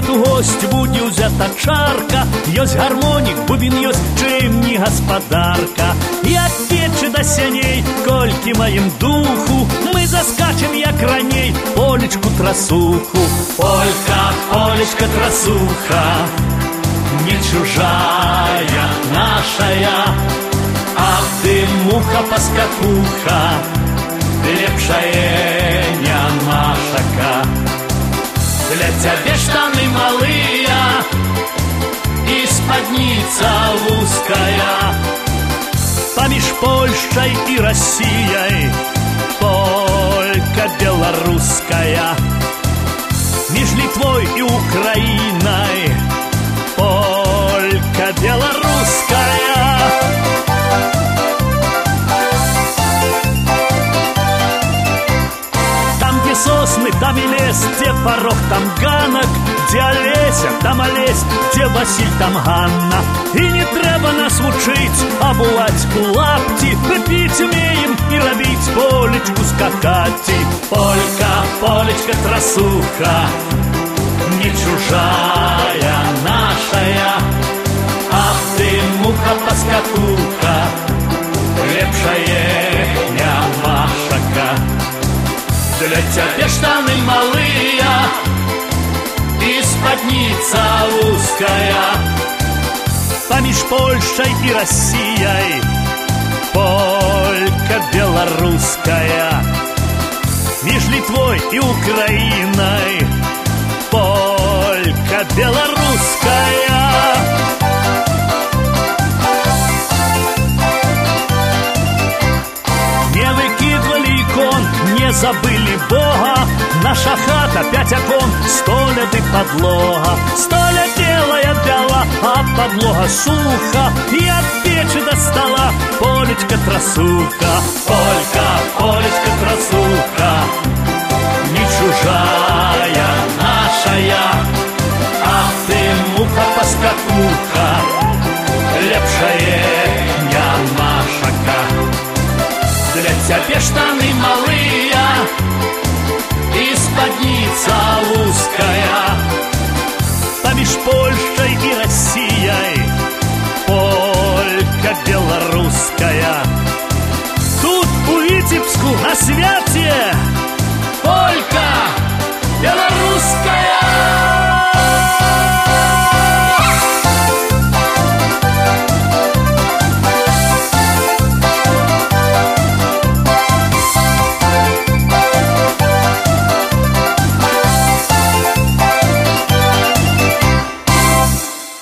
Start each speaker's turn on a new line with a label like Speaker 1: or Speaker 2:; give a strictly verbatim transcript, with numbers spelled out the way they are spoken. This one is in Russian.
Speaker 1: Тут у гості буде взята чарка, ёсць гармонік, бубін ёсць, чым не гаспадарка. Як печы да сяней, колькі маем духу, мы заскачем, як раней, полечку трасуху. Полька, полечка трасуха, не чужая нашая, ах ты муха-поскакуха, лепшая нямашака. Для цябе штаны малыя і спадніца вузкая. Паміж Польшчай і Расіяй полька беларуская. Між Літвой і Украінай полька беларуская. Сосны, там и лес, где порог, там ганок, где Олеся, там Олесь, где Василь, там Ганна. И не треба нас вучить, обувать лапти, пить умеем и робить полечку скакать. Полька, полечка трасуха, не чужая нашая, ах ты муха-поскакуха, лепшая нямашака. Для цябе штаны малыя і спадніца узкая. Паміж Польшчай і Расіяй полька беларуская. Між Літвой і Украінай полька беларуская. Не выкидвалі ікон, не забыли Бога. Наша хата пять окон, сто лет и подлога. Сто лет белая бяла, а подлога суха. И от печи до стола полечка трасуха. Полька, полечка трасуха, не чужая нашая, ах ты муха-поскакуха, лепшая нямашака. Для цябе штаны малыя і спадніца узкая. Паміж Польшчай і Расіяй полька беларуская. Тут у Віцебску на свяце полька